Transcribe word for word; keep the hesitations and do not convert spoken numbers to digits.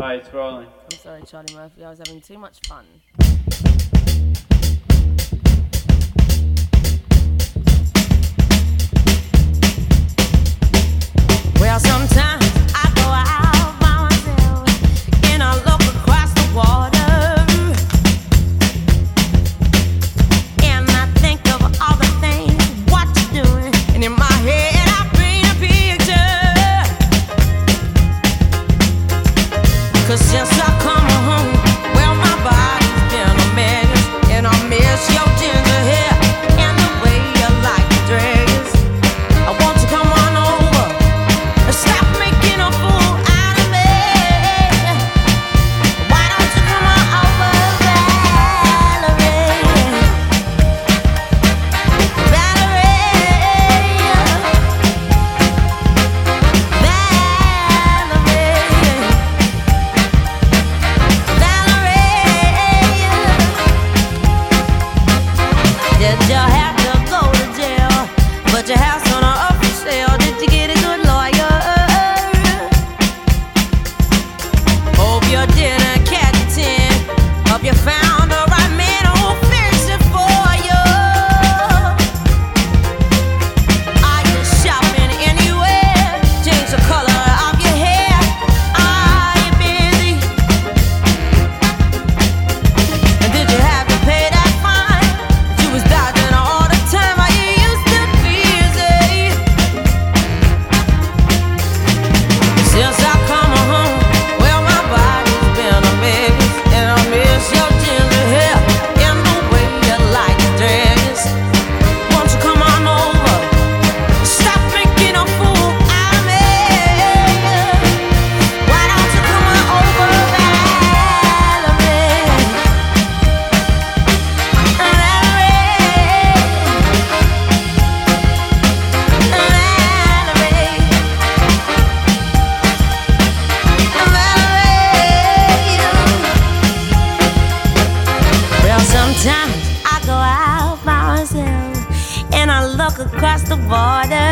Hi, it's rolling. I'm sorry, Charlie Murphy. I was having too much fun. Well, sometimes I go out by myself and I look across the water and I think of all the things what you're doing, and in my head I paint a picture. 'Cause since I come home, well, my body's been a mess, and I miss your ginger hair and the way you like the dress. I want you to come on over and stop making a fool out of me. Why don't you come on over, Valerie? Valerie, Valerie, did you have to go to jail? Put your house on a up for sale. Did you get a good lawyer? Hope you didn't catch a tin. Hope you found the right man who'll fix it for you. Are you shopping anywhere? Change the color of your hair. Are you busy? And did you have to pay that fine? You was dodging all the time. Are you used to busy? Since I come home, well, my body's been a mess, and I miss your ginger hair and the way you like the dress. Won't you come on over? Stop making a fool out of me. Why don't you come on over, Valerie? Well, sometimes I go out by myself and I look across the border